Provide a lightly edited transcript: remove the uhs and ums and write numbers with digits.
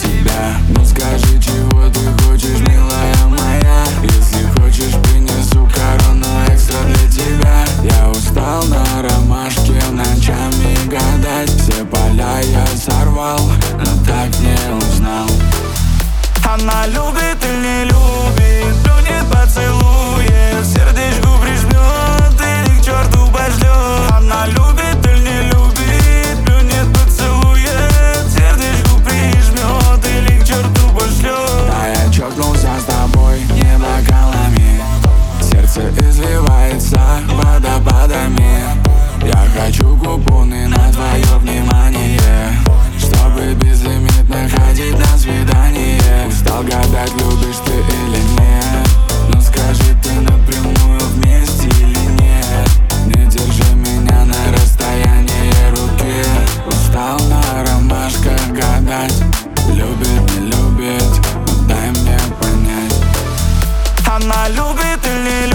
тебя. Ну скажи, чего ты хочешь, милая моя? Если хочешь, принесу корону экстра для тебя. Я устал на ромашке ночами гадать. Все поля я сорвал, но так не узнал. Она любит или не любит, плюнет, поцелует, сердечку прижмет или к черту пошлет. Она любит или не любит, плюнет, поцелует, сердечку прижмет или к черту пошлет. Да, я чокнулся с тобой не бокалами, сердце извивается водопадами. Я хочу купоны на твое внимание, чтобы безлимитно ходить на свидание. Устал гадать, любишь ты или нет. Ну скажи ты напрямую, вместе или нет. Не держи меня на расстоянии руки. Устал на ромашках гадать, любит, не любит, дай мне понять. Она любит или не любит.